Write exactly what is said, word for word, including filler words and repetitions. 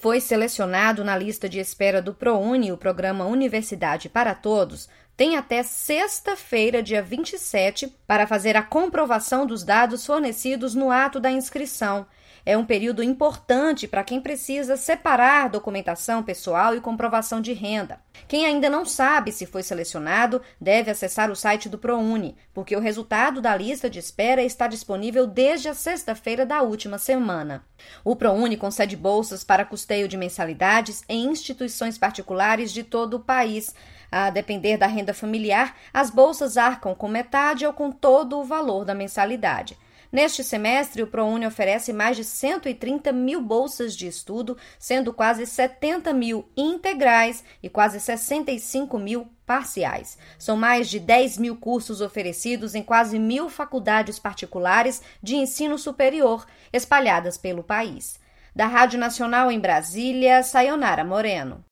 foi selecionado na lista de espera do ProUni, o programa Universidade para Todos, tem até sexta-feira, dia vinte e sete, para fazer a comprovação dos dados fornecidos no ato da inscrição. É um período importante para quem precisa separar documentação pessoal e comprovação de renda. Quem ainda não sabe se foi selecionado deve acessar o site do ProUni, porque o resultado da lista de espera está disponível desde a sexta-feira da última semana. O ProUni concede bolsas para custeio de mensalidades em instituições particulares de todo o país. A depender da renda familiar, as bolsas arcam com metade ou com todo o valor da mensalidade. Neste semestre, o ProUni oferece mais de cento e trinta mil bolsas de estudo, sendo quase setenta mil integrais e quase sessenta e cinco mil parciais. São mais de dez mil cursos oferecidos em quase mil faculdades particulares de ensino superior, espalhadas pelo país. Da Rádio Nacional em Brasília, Sayonara Moreno.